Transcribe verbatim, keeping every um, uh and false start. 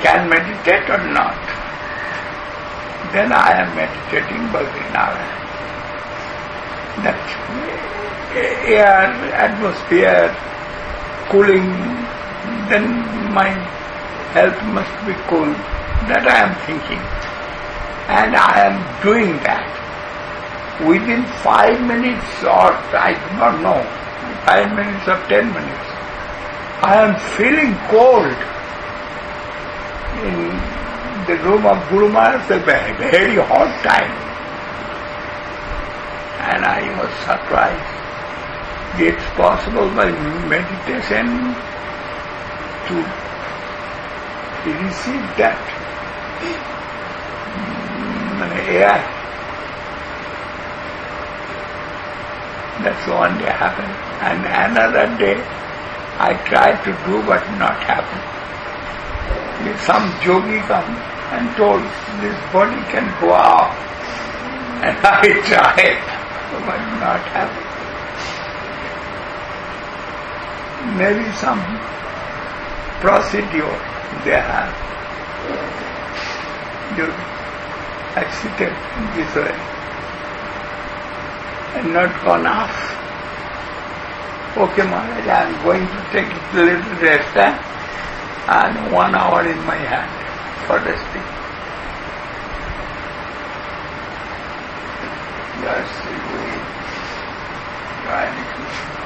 can meditate or not. Then I am meditating Badrinarayan. That air, atmosphere, cooling, then my health must be cool. That I am thinking. And I am doing that. Within five minutes or I do not know, five minutes or ten minutes, I am feeling cold. In the room of Guru Maharaj, a very hot time. And I was surprised. It's possible by meditation to receive that air. That's one day happened. And another day I tried to do but not happen. Some yogi come and told this body can go out. And I tried but not happen. Maybe some procedure they have. You I seated this way and not gone off. Okay, Maharaj, I am going to take a little rest eh? and one hour in my hand for resting. Yes, Hare Krishna.